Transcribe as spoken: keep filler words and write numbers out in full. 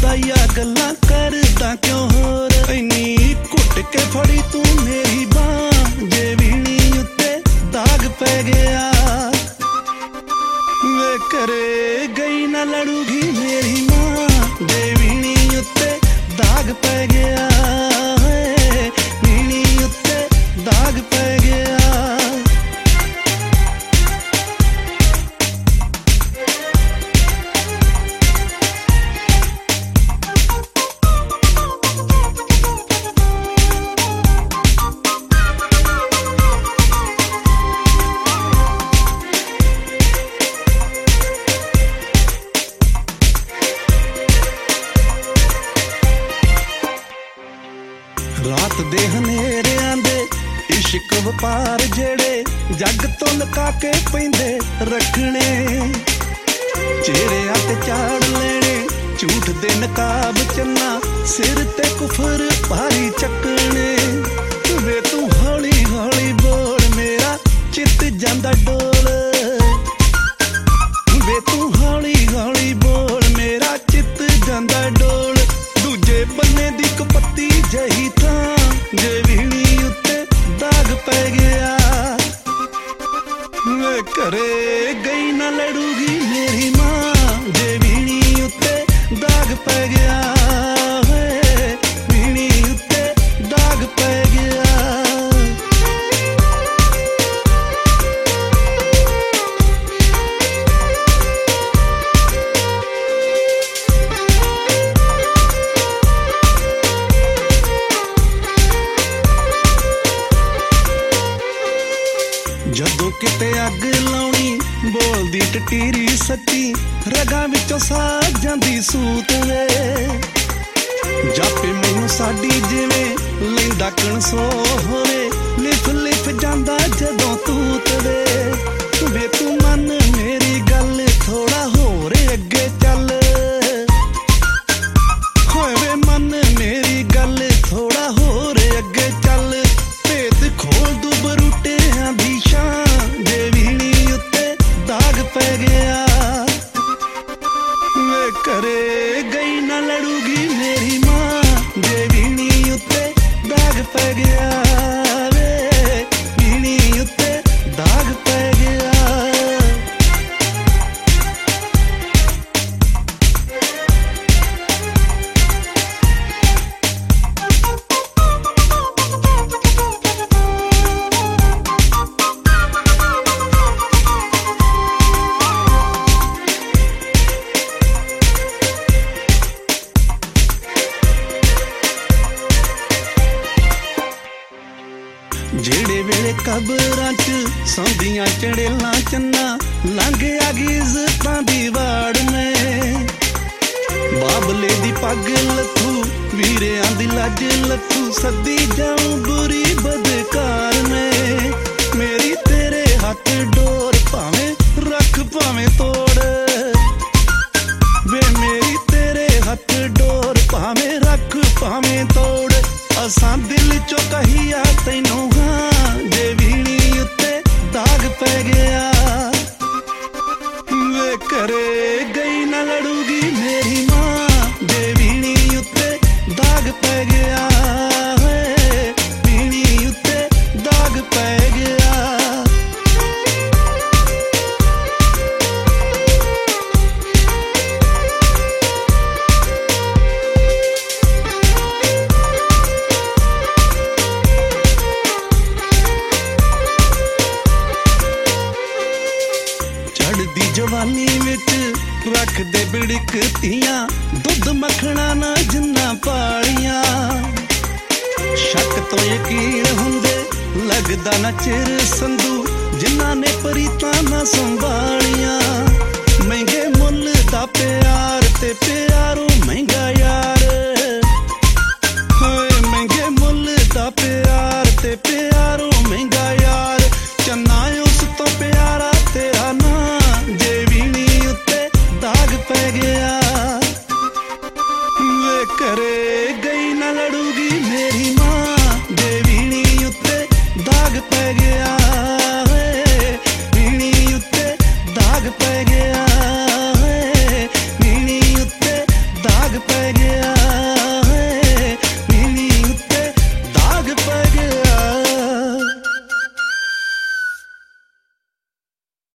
बुलाइया गल्लां करदा क्यों होर इन्नी घुट के फड़ी तू मेरी बांह जे वीणी उत्ते दाग पै गया वे करे गई ना लड़ूगी मेरी मां जे वीणी उत्ते दाग पै गया वीणी उत्ते दाग पै गया। रात दे हनेरियां दे इश्क वपार जेड़े जग तो लुका के पैंदे रखने चेहरे ते चाड़ लेने झूठ दे नकाब चन्ना सिर ते कुफर भारी चकने वे तू हौली हौली बोल मेरा चित जांदा डोल वे तू हौली हौली बोल मेरा चित जांदा डोल दूजे बन्ने दी कपत्ती जही था जे वीणी उत्ते दाग पै गया वे करे गई ना लड़ूगी मेरी मां जे वीणी उत्ते दाग पै गया वीणी उत्ते दाग पै गया। जदों किते अग लाउणी बोलदी टटीरी सच्ची रगां विचों साह जांदी सूत वे जापे मैनूं साडी जिवें लैंदा कणसो होवे लिफ लिफ जांदा जदों तूत वे वे तू मन मेरी गल थोड़ा होर अगे चल होए वे मन मेरी गल थोड़ा होर अगे चल भेत खोल दू बरूटियां दी शान जे वीणी उत्ते दाग पै गया वे करे गई ना लड़ूगी मेरी मां जे वीणी उत्ते दाग पै गया वे वीणी उत्ते दाग पै गया। जेड़े वेले कबरां च सौंदियां चड़ेलां चन्ना लंघ आ गई इज्जतां दी वाड़ में बाबले दी पग लथू वीरियां दी लज लथू सदी जाऊं बुरी बदकार में मेरी तेरे हथ डोर भावें रख भावें तोड़ वे मेरी तेरे हथ डोर भावें रख भावें तोड़ असां दिल चो कहिया तैनूं हां जे वीणी उत्ते दाग पै गया वे करे गई ना लड़ूगी मेरी मां जे वीणी उत्ते दाग पै गया वीणी उत्ते दाग पै गया। चढ़दी जवानी विच रख दे बिड़क तियां दुध मखना ना जिन्ना पालियां शक तो यकीन हुंदे लगदा ना चिर संधू जिन्ना ने परीतां ना संभालियां महंगे मुल दा प्यार ते